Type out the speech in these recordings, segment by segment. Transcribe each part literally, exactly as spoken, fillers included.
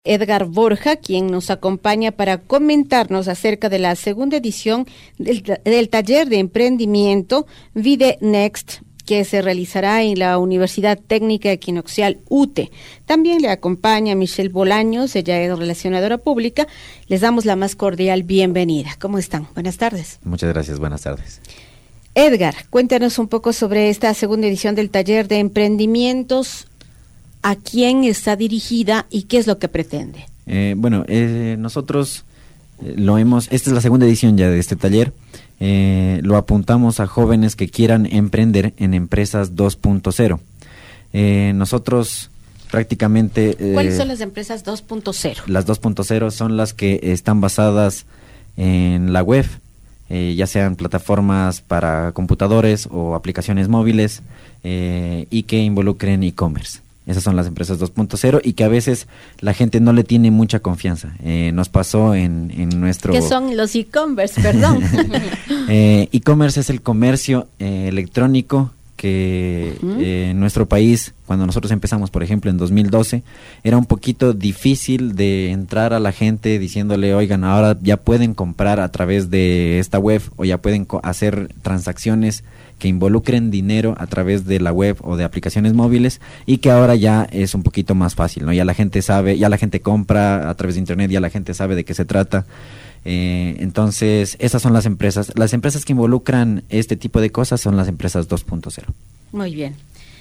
Edgar Borja, quien nos acompaña para comentarnos acerca de la segunda edición del, del taller de emprendimiento Vide Next, que se realizará en la Universidad Técnica Equinoccial U T E. También le acompaña Michelle Bolaños, ella es relacionadora pública. Les damos la más cordial bienvenida. ¿Cómo están? Buenas tardes. Muchas gracias, buenas tardes. Edgar, cuéntanos un poco sobre esta segunda edición del taller de emprendimientos. ¿A quién está dirigida y qué es lo que pretende? Eh, bueno, eh, nosotros eh, lo hemos, esta es la segunda edición ya de este taller, eh, lo apuntamos a jóvenes que quieran emprender en empresas dos punto cero. Eh, nosotros prácticamente... Eh, ¿Cuáles son las empresas dos punto cero? Las dos punto cero son las que están basadas en la web, eh, ya sean plataformas para computadores o aplicaciones móviles eh, y que involucren e-commerce. Esas son las empresas dos punto cero y que a veces la gente no le tiene mucha confianza. Eh, nos pasó en, en nuestro... ¿Qué son los e-commerce, perdón? eh, e-commerce es el comercio eh, electrónico que uh-huh. eh, en nuestro país, cuando nosotros empezamos, por ejemplo, en dos mil doce, era un poquito difícil de entrar a la gente diciéndole, oigan, ahora ya pueden comprar a través de esta web o ya pueden co- hacer transacciones que involucren dinero a través de la web o de aplicaciones móviles y que ahora ya es un poquito más fácil, ¿no? Ya la gente sabe, ya la gente compra a través de internet, ya la gente sabe de qué se trata. Eh, entonces, esas son las empresas. Las empresas que involucran este tipo de cosas son las empresas dos punto cero. Muy bien.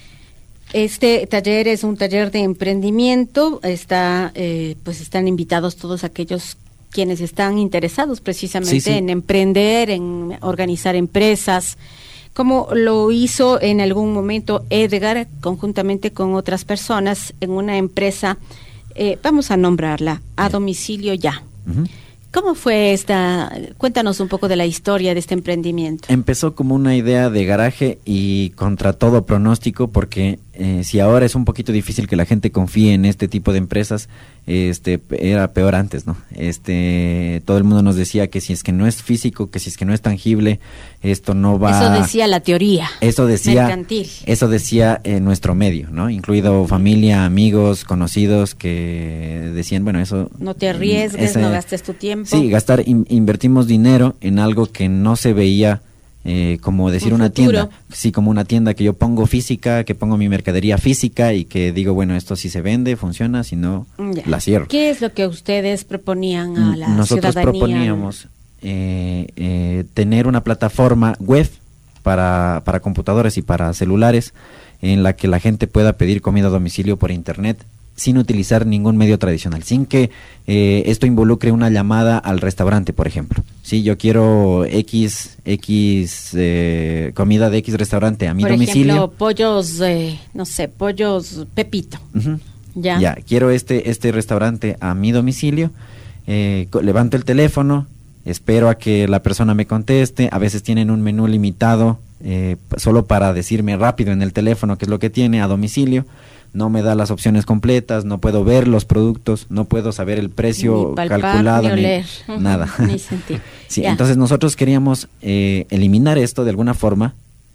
Este taller es un taller de emprendimiento. Está, eh, pues están invitados todos aquellos quienes están interesados precisamente sí, sí. en emprender, en organizar empresas, como lo hizo en algún momento Edgar, conjuntamente con otras personas, en una empresa, eh, vamos a nombrarla, A Domicilio Ya. Uh-huh. ¿Cómo fue esta? Cuéntanos un poco de la historia de este emprendimiento. Empezó como una idea de garaje y contra todo pronóstico, porque eh, si ahora es un poquito difícil que la gente confíe en este tipo de empresas, este era peor antes, ¿no? Este, todo el mundo nos decía que si es que no es físico, que si es que no es tangible, esto no va... Eso decía la teoría eso decía, mercantil. Eso decía eh, nuestro medio, ¿no? Incluido familia, amigos, conocidos que decían, bueno, eso... No te arriesgues, ese, no gastes tu tiempo. Sí, gastar, in, invertimos dinero en algo que no se veía eh, como decir un una futuro. tienda, sí, como una tienda que yo pongo física, que pongo mi mercadería física y que digo, bueno, esto sí se vende, funciona, si no, ya. la cierro. ¿Qué es lo que ustedes proponían a la Nosotros ciudadanía? Nosotros proponíamos eh, eh, tener una plataforma web para, para computadores y para celulares en la que la gente pueda pedir comida a domicilio por internet sin utilizar ningún medio tradicional, sin que eh, esto involucre una llamada al restaurante, por ejemplo. Si yo quiero X, X eh, comida de X restaurante a mi por domicilio. Por ejemplo, pollos, eh, no sé, pollos Pepito. Uh-huh. Ya. Ya, quiero este, este restaurante a mi domicilio, eh, levanto el teléfono, espero a que la persona me conteste, a veces tienen un menú limitado, eh, solo para decirme rápido en el teléfono qué es lo que tiene a domicilio. No me da las opciones completas, no puedo ver los productos, no puedo saber el precio ni palpar, calculado, ni oler, ni nada. ni sentir. Sí, ya. Entonces nosotros queríamos eh, eliminar esto de alguna forma.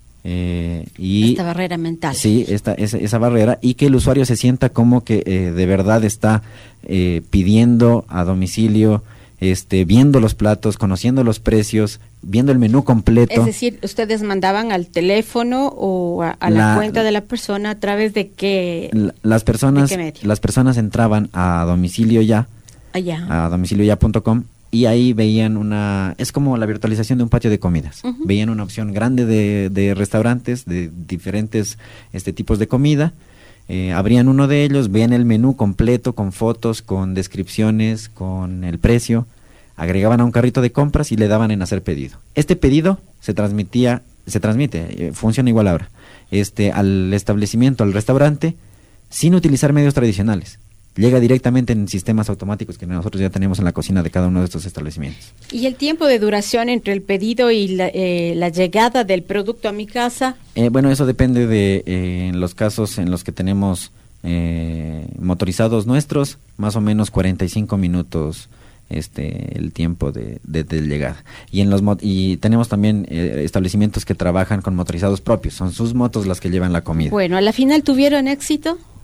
Eh, y esta barrera mental. Sí, esta, esa, esa barrera, y que el usuario se sienta como que eh, de verdad está eh, pidiendo a domicilio, este, viendo los platos, conociendo los precios, viendo el menú completo. Es decir, ustedes mandaban al teléfono o a, a la, la cuenta de la persona a través de qué. La, las personas, ¿de qué medio? Las personas entraban a domicilio ya, Allá. a domicilio ya punto com y ahí veían una, es como la virtualización de un patio de comidas. Uh-huh. Veían una opción grande de, de restaurantes de diferentes este tipos de comida. Eh, abrían uno de ellos, veían el menú completo con fotos, con descripciones, con el precio, agregaban a un carrito de compras y le daban en hacer pedido. Este pedido se transmitía, se transmite, eh, funciona igual ahora, este, al establecimiento, al restaurante, sin utilizar medios tradicionales. Llega directamente en sistemas automáticos que nosotros ya tenemos en la cocina de cada uno de estos establecimientos. ¿Y el tiempo de duración entre el pedido y la, eh, la llegada del producto a mi casa? Eh, bueno, eso depende de eh, en los casos en los que tenemos eh, motorizados nuestros, más o menos cuarenta y cinco minutos este el tiempo de, de, de llegada. Y en los y tenemos también eh, establecimientos que trabajan con motorizados propios, son sus motos las que llevan la comida. Bueno, ¿a la final tuvieron éxito?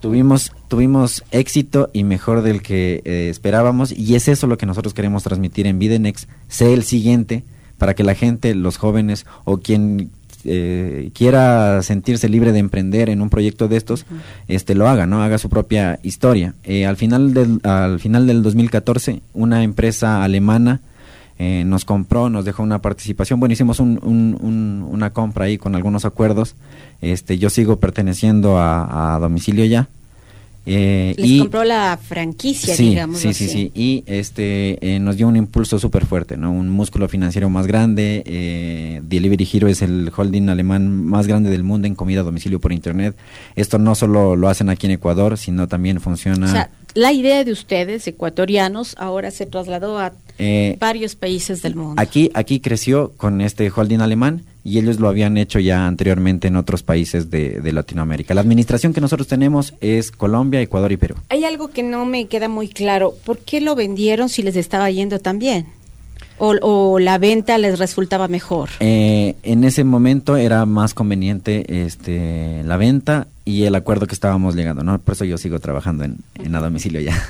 Tuvimos, tuvimos éxito y mejor del que eh, esperábamos, y es eso lo que nosotros queremos transmitir en Videnext. Sé el siguiente, para que la gente, los jóvenes o quien eh, quiera sentirse libre de emprender en un proyecto de estos, uh-huh. este lo haga, ¿no? Haga su propia historia. Eh, al final del, al final del dos mil catorce, una empresa alemana eh, nos compró, nos dejó una participación. Bueno, hicimos un, un, un, una compra ahí con algunos acuerdos. Este, yo sigo perteneciendo a, a Domicilio Ya. Eh, Les y, compró la franquicia, sí, digamos. Sí, sí, sí, y este eh, nos dio un impulso súper fuerte, ¿no? Un músculo financiero más grande. eh, Delivery Hero es el holding alemán más grande del mundo en comida a domicilio por internet. Esto no solo lo hacen aquí en Ecuador, sino también funciona... O sea, la idea de ustedes, ecuatorianos, ahora se trasladó a eh, varios países del mundo. Aquí, aquí creció con este holding alemán, y ellos lo habían hecho ya anteriormente en otros países de, de Latinoamérica. La administración que nosotros tenemos es Colombia, Ecuador y Perú. Hay algo que no me queda muy claro. ¿Por qué lo vendieron si les estaba yendo tan bien? ¿O, o la venta les resultaba mejor? Eh, en ese momento era más conveniente este, la venta y el acuerdo que estábamos llegando, ¿no? Por eso yo sigo trabajando en, en a domicilio ya.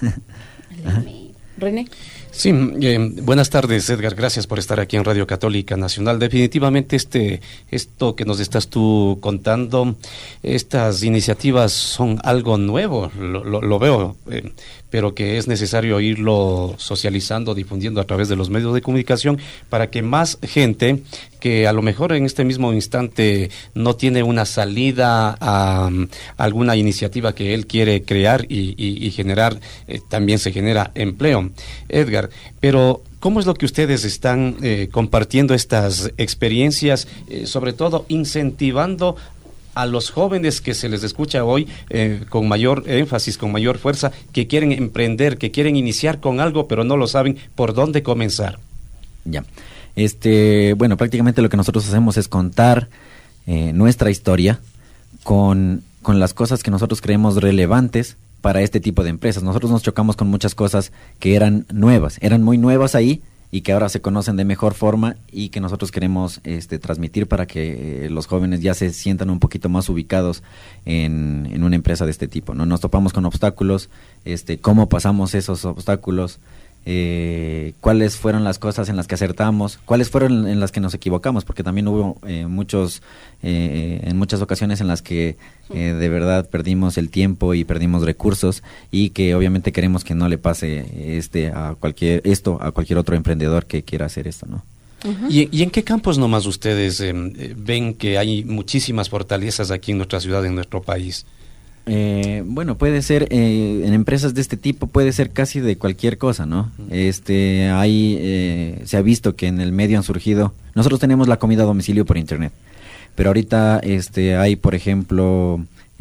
René. Sí, eh, buenas tardes, Edgar, gracias por estar aquí en Radio Católica Nacional. Definitivamente este esto que nos estás tú contando, estas iniciativas son algo nuevo, lo, lo, lo veo, eh, pero que es necesario irlo socializando, difundiendo a través de los medios de comunicación para que más gente que a lo mejor en este mismo instante no tiene una salida a, a alguna iniciativa que él quiere crear y, y, y generar, eh, también se genera empleo. Edgar, pero ¿cómo es lo que ustedes están eh, compartiendo estas experiencias, eh, sobre todo incentivando a los jóvenes que se les escucha hoy eh, con mayor énfasis, con mayor fuerza, que quieren emprender, que quieren iniciar con algo, pero no lo saben por dónde comenzar? Ya, este, bueno, prácticamente lo que nosotros hacemos es contar eh, nuestra historia con, con las cosas que nosotros creemos relevantes para este tipo de empresas. Nosotros nos chocamos con muchas cosas que eran nuevas, eran muy nuevas ahí, y que ahora se conocen de mejor forma y que nosotros queremos este, transmitir para que eh, los jóvenes ya se sientan un poquito más ubicados en, en una empresa de este tipo, ¿no? Nos topamos con obstáculos, este, cómo pasamos esos obstáculos, eh, cuáles fueron las cosas en las que acertamos, cuáles fueron en las que nos equivocamos, porque también hubo eh, muchos eh, en muchas ocasiones en las que eh, de verdad perdimos el tiempo y perdimos recursos, y que obviamente queremos que no le pase este a cualquier esto a cualquier otro emprendedor que quiera hacer esto, ¿no? Uh-huh. ¿Y, ¿Y en qué campos nomás ustedes eh, ven que hay muchísimas fortalezas aquí en nuestra ciudad, en nuestro país? Eh, bueno, puede ser eh, en empresas de este tipo, puede ser casi de cualquier cosa, ¿no? Este, hay, eh, se ha visto que en el medio han surgido. Nosotros tenemos la comida a domicilio por internet, pero ahorita, este, hay, por ejemplo,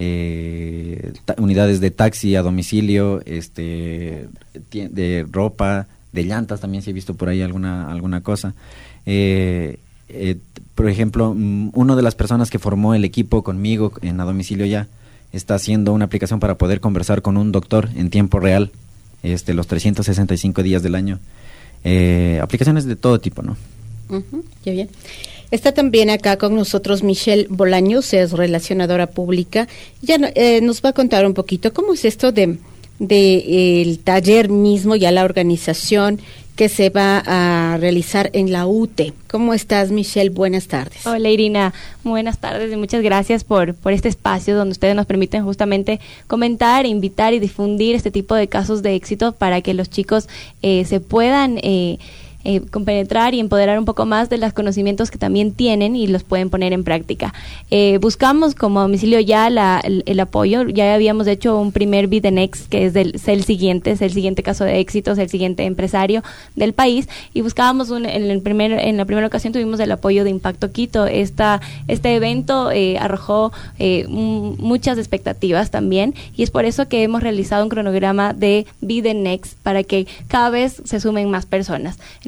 eh, ta- unidades de taxi a domicilio, este, de ropa, de llantas también se ha visto por ahí alguna alguna cosa. Eh, eh, por ejemplo, una de las personas que formó el equipo conmigo en a domicilio ya está haciendo una aplicación para poder conversar con un doctor en tiempo real, este, los trescientos sesenta y cinco días del año. Eh, aplicaciones de todo tipo, ¿no? Uh-huh, ya bien. Está también acá con nosotros Michelle Bolaños, es relacionadora pública. Ya eh, nos va a contar un poquito cómo es esto de, de eh, el taller mismo, ya la organización que se va a realizar en la U T E. ¿Cómo estás, Michelle? Buenas tardes. Hola, Irina. Buenas tardes y muchas gracias por, por este espacio donde ustedes nos permiten justamente comentar, invitar y difundir este tipo de casos de éxito para que los chicos eh, se puedan eh, eh, compenetrar y empoderar un poco más de los conocimientos que también tienen y los pueden poner en práctica. Eh, buscamos como domicilio ya la, el, el apoyo. Ya habíamos hecho un primer Videnext que es del el siguiente, es el siguiente caso de éxito, es el siguiente empresario del país, y buscábamos un, en el primer en la primera ocasión tuvimos el apoyo de Impacto Quito. Esta este evento eh, arrojó eh, m- muchas expectativas también, y es por eso que hemos realizado un cronograma de Videnext para que cada vez se sumen más personas.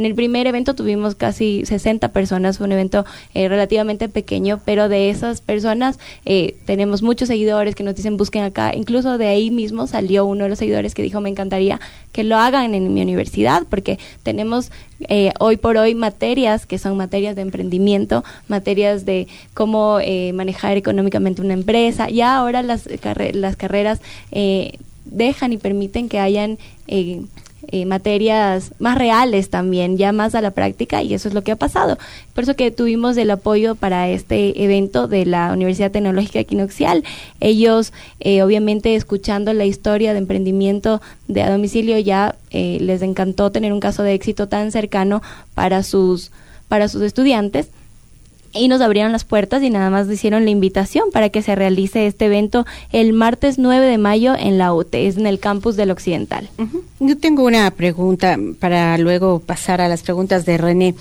En el primer evento tuvimos casi sesenta personas, fue un evento eh, relativamente pequeño, pero de esas personas eh, tenemos muchos seguidores que nos dicen busquen acá. Incluso de ahí mismo salió uno de los seguidores que dijo me encantaría que lo hagan en mi universidad, porque tenemos eh, hoy por hoy materias que son materias de emprendimiento, materias de cómo eh, manejar económicamente una empresa. Ya ahora las, carre- las carreras eh, dejan y permiten que hayan eh, eh, materias más reales también, ya más a la práctica, y eso es lo que ha pasado. Por eso que tuvimos el apoyo para este evento de la Universidad Tecnológica Equinoccial. Ellos, eh, obviamente, escuchando la historia de emprendimiento de a domicilio, ya eh, les encantó tener un caso de éxito tan cercano para sus, para sus estudiantes. Y nos abrieron las puertas y nada más hicieron la invitación para que se realice este evento el martes nueve de mayo en la U T E, es en el campus del Occidental. Uh-huh. Yo tengo una pregunta para luego pasar a las preguntas de René.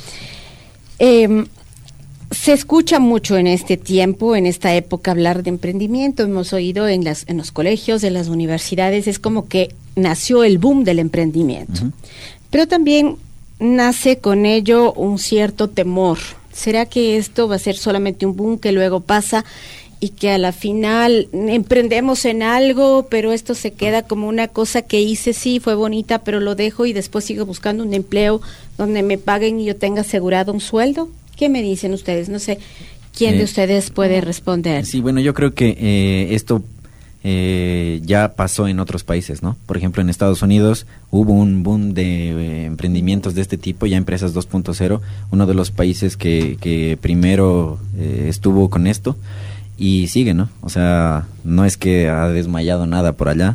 Eh, se escucha mucho en este tiempo, en esta época, hablar de emprendimiento. Hemos oído en, las, en los colegios, en las universidades, es como que nació el boom del emprendimiento. Uh-huh. Pero también nace con ello un cierto temor. ¿Será que esto va a ser solamente un boom que luego pasa y que a la final emprendemos en algo, pero esto se queda como una cosa que hice, sí, fue bonita, pero lo dejo y después sigo buscando un empleo donde me paguen y yo tenga asegurado un sueldo? ¿Qué me dicen ustedes? No sé, ¿quién eh, de ustedes puede responder? Sí, bueno, yo creo que eh, esto eh, ya pasó en otros países, ¿no? Por ejemplo, en Estados Unidos hubo un boom de eh, emprendimientos de este tipo, ya empresas dos punto cero, uno de los países que, que primero eh, estuvo con esto y sigue, ¿no? O sea, no es que ha desmayado nada por allá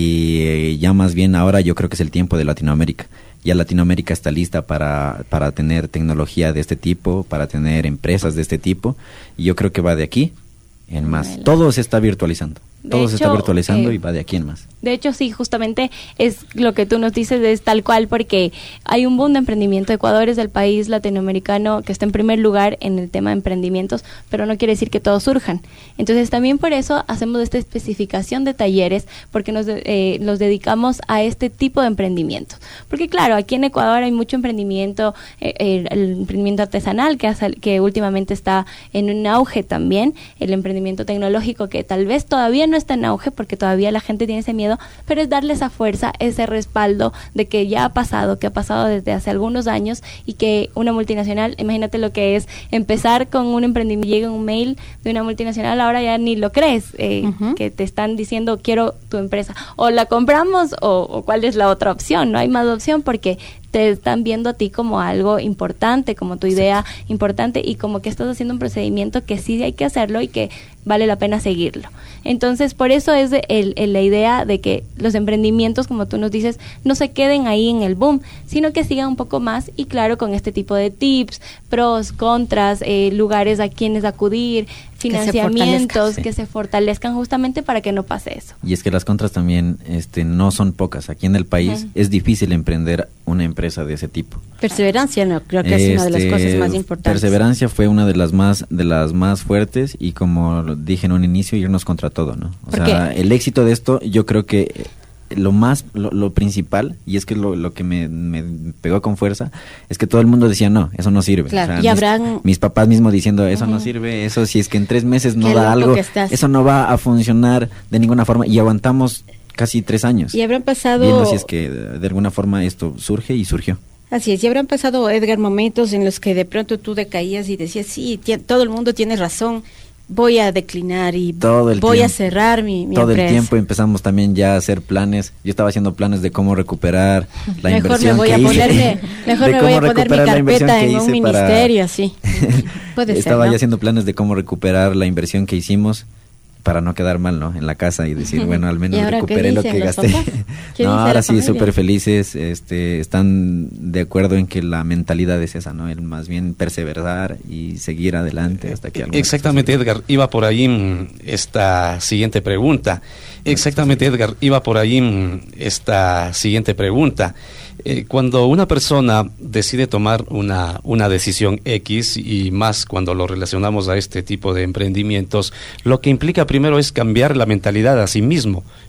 y eh, ya más bien ahora yo creo que es el tiempo de Latinoamérica. Ya Latinoamérica está lista para, para tener tecnología de este tipo, para tener empresas de este tipo, y yo creo que va de aquí en más. Bueno. Todo se está virtualizando. De Todo hecho, se está virtualizando eh, y va de aquí en más. De hecho, sí, justamente es lo que tú nos dices, es tal cual, porque hay un boom de emprendimiento. Ecuador es el país latinoamericano que está en primer lugar en el tema de emprendimientos, pero no quiere decir que todos surjan. Entonces, también por eso hacemos esta especificación de talleres, porque nos, eh, nos dedicamos a este tipo de emprendimientos. Porque, claro, aquí en Ecuador hay mucho emprendimiento, eh, el, el emprendimiento artesanal, que, hace, que últimamente está en un auge también, el emprendimiento tecnológico, que tal vez todavía no está en auge porque todavía la gente tiene ese miedo, pero es darle esa fuerza, ese respaldo de que ya ha pasado, que ha pasado desde hace algunos años y que una multinacional, imagínate lo que es empezar con un emprendimiento, llega un mail de una multinacional, ahora ya ni lo crees, eh, uh-huh. que te están diciendo quiero tu empresa, o la compramos o, o cuál es la otra opción, no hay más opción porque te están viendo a ti como algo importante, como tu idea sí. importante y como que estás haciendo un procedimiento que sí hay que hacerlo y que vale la pena seguirlo. Entonces, por eso es el, el, la idea de que los emprendimientos, como tú nos dices, no se queden ahí en el boom, sino que sigan un poco más y claro, con este tipo de tips, pros, contras, eh, lugares a quienes acudir, financiamientos, que se, sí. que se fortalezcan justamente para que no pase eso. Y es que las contras también este, no son pocas. Aquí en el país uh-huh. es difícil emprender una empresa de ese tipo. Perseverancia, no, creo que este, es una de las cosas más importantes. Perseverancia fue una de las más de las más fuertes y como dije en un inicio, irnos contra todo, ¿no? O sea, el éxito de esto, yo creo que lo más, lo, lo principal, y es que lo, lo que me, me pegó con fuerza, es que todo el mundo decía, no, eso no sirve. Claro, o sea, y mis, habrán... mis papás mismos diciendo, eso uh-huh. no sirve, eso si es que en tres meses no Qué da algo, estás. eso no va a funcionar de ninguna forma, y aguantamos casi tres años. Y habrán pasado... Viendo si es que de, de alguna forma esto surge y surgió. Así es, y habrán pasado, Edgar, momentos en los que de pronto tú decaías y decías, sí, t- todo el mundo tiene razón, voy a declinar y voy tiempo, a cerrar mi, mi todo empresa. El tiempo empezamos también ya a hacer planes. Yo estaba haciendo planes de cómo recuperar la mejor inversión me voy que a hice. Ponerme, mejor me voy a poner mi carpeta en un ministerio, para... sí. Puede ser, estaba ¿no? ya haciendo planes de cómo recuperar la inversión que hicimos para no quedar mal, ¿no? En la casa y decir, bueno, al menos recuperé lo que gasté. No, ahora sí, súper felices, este, están de acuerdo en que la mentalidad es esa, ¿no? El más bien perseverar y seguir adelante hasta que... Exactamente, Edgar, iba por ahí esta siguiente pregunta. Exactamente, Edgar, iba por ahí esta siguiente pregunta. Eh, cuando una persona decide tomar una, una decisión X, y más cuando lo relacionamos a este tipo de emprendimientos, lo que implica primero es cambiar la mentalidad a sí mismo.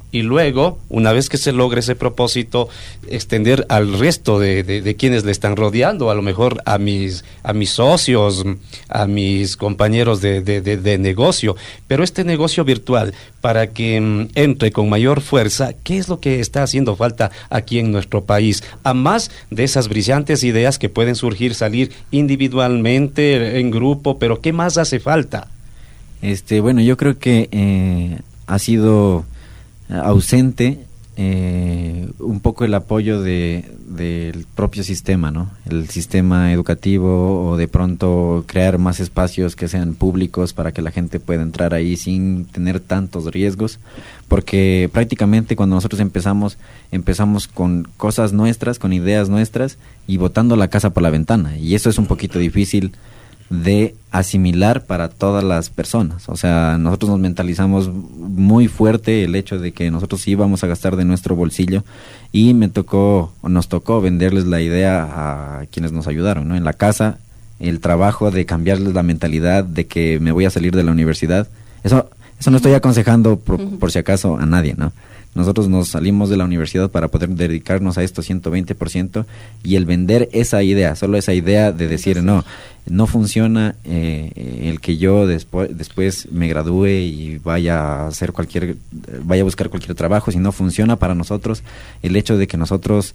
y luego, una vez que se logre ese propósito, extender al resto de, de, de quienes le están rodeando, a lo mejor a mis, a mis socios, a mis compañeros de, de, de, de negocio. Pero este negocio virtual, para que um, entre con mayor fuerza, ¿qué es lo que está haciendo falta aquí en nuestro país? A más de esas brillantes ideas que pueden surgir, salir individualmente, en grupo, pero ¿qué más hace falta? Este, bueno, yo creo que eh, ha sido ausente eh, un poco el apoyo de del propio sistema, ¿no? El sistema educativo, o de pronto crear más espacios que sean públicos para que la gente pueda entrar ahí sin tener tantos riesgos, porque prácticamente cuando nosotros empezamos, empezamos con cosas nuestras, con ideas nuestras y botando la casa por la ventana, y eso es un poquito difícil de asimilar para todas las personas. O sea, nosotros nos mentalizamos muy fuerte el hecho de que nosotros íbamos a gastar de nuestro bolsillo, y me tocó, o nos tocó venderles la idea a quienes nos ayudaron, ¿no? En la casa, el trabajo de cambiarles la mentalidad de que me voy a salir de la universidad. Eso, eso no estoy aconsejando por, por si acaso a nadie, ¿no? Nosotros nos salimos de la universidad para poder dedicarnos a esto ciento veinte por ciento, y el vender esa idea, solo esa idea de decir, no, no funciona eh, el que yo después después me gradúe y vaya a hacer cualquier, vaya a buscar cualquier trabajo, si no funciona para nosotros el hecho de que nosotros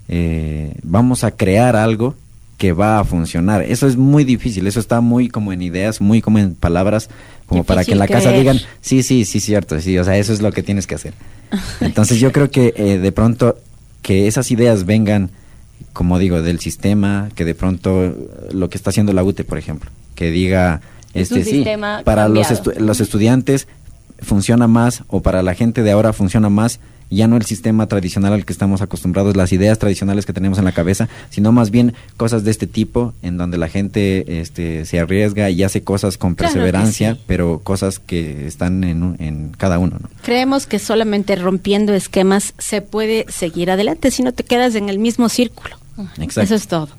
eh, vamos a crear algo que va a funcionar. Eso es muy difícil, eso está muy como en ideas, muy como en palabras, como difícil para que en la casa digan, sí, sí, sí, cierto, sí, o sea, eso es lo que tienes que hacer. Entonces yo creo que eh, de pronto que esas ideas vengan, como digo, del sistema, que de pronto lo que está haciendo la U T E, por ejemplo, que diga, este sí, para los, estu- los estudiantes funciona más, o para la gente de ahora funciona más, ya no el sistema tradicional al que estamos acostumbrados, las ideas tradicionales que tenemos en la cabeza, sino más bien cosas de este tipo, en donde la gente este, se arriesga y hace cosas con perseverancia, claro sí. pero cosas que están en, en cada uno, ¿no? Creemos que solamente rompiendo esquemas se puede seguir adelante, si no te quedas en el mismo círculo. Exacto. Eso es todo.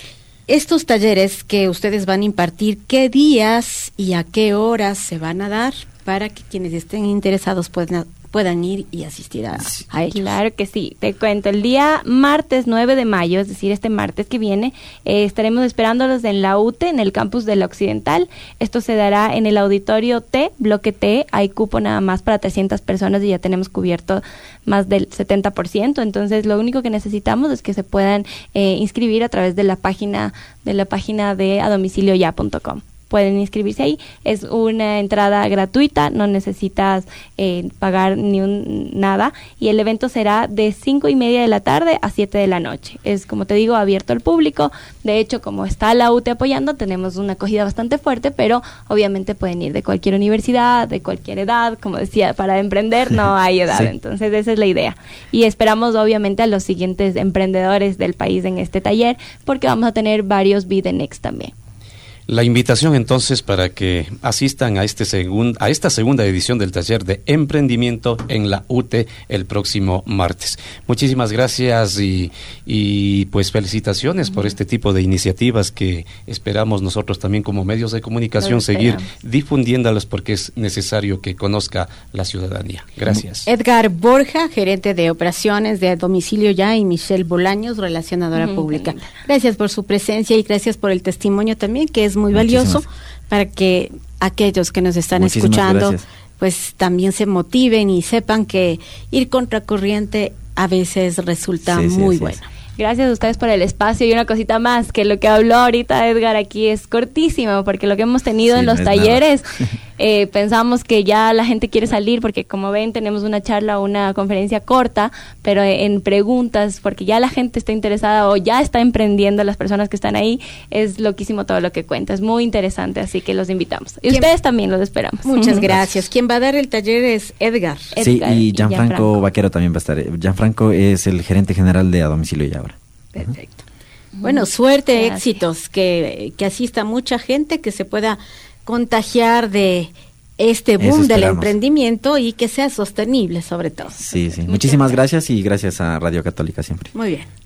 Estos talleres que ustedes van a impartir, ¿qué días y a qué horas se van a dar para que quienes estén interesados puedan puedan ir y asistir a, a ellos? Claro que sí, te cuento, el día martes nueve de mayo, es decir, este martes que viene, eh, estaremos esperándolos en la U T E, en el campus de la Occidental. Esto se dará en el auditorio T, bloque T, hay cupo nada más para trescientas personas y ya tenemos cubierto más del setenta por ciento, entonces lo único que necesitamos es que se puedan eh, inscribir a través de la página de la página de a domicilio ya punto com. Pueden inscribirse ahí, es una entrada gratuita, no necesitas eh, pagar ni un nada, y el evento será de cinco y media de la tarde a siete de la noche. Es, como te digo, abierto al público. De hecho, como está la U T E apoyando, tenemos una acogida bastante fuerte, pero obviamente pueden ir de cualquier universidad, de cualquier edad, como decía, para emprender no hay edad, sí. Entonces esa es la idea. Y esperamos obviamente a los siguientes emprendedores del país en este taller, porque vamos a tener varios Be The Next también. La invitación entonces para que asistan a este segun, a esta segunda edición del taller de emprendimiento en la U T E el próximo martes. Muchísimas gracias y, y pues felicitaciones por este tipo de iniciativas que esperamos nosotros también como medios de comunicación seguir difundiéndolas, porque es necesario que conozca la ciudadanía. Gracias. Edgar Borja, gerente de operaciones de Domicilio Ya, y Michelle Bolaños, relacionadora uh-huh. pública. Gracias por su presencia y gracias por el testimonio también, que es muy valioso. Muchísimas. Para que aquellos que nos están Muchísimas escuchando gracias. Pues también se motiven y sepan que ir contracorriente a veces resulta sí, muy sí, bueno. Sí. Gracias a ustedes por el espacio, y una cosita más, que lo que habló ahorita Edgar aquí es cortísimo, porque lo que hemos tenido sí, en los no talleres, eh, pensamos que ya la gente quiere salir, porque como ven tenemos una charla, una conferencia corta, pero en preguntas, porque ya la gente está interesada o ya está emprendiendo, las personas que están ahí, es loquísimo todo lo que cuenta, es muy interesante, así que los invitamos. Y ustedes también los esperamos. Muchas gracias. Quien va a dar el taller es Edgar. Sí, Edgar y Gianfranco, Gianfranco Vaquero también va a estar. Gianfranco es el gerente general de A Domicilio Ya. Perfecto. Bueno, suerte, Gracias. éxitos, que, que asista mucha gente, que se pueda contagiar de este boom del emprendimiento y que sea sostenible sobre todo. Sí, sí. Muchísimas gracias y gracias a Radio Católica siempre. Muy bien.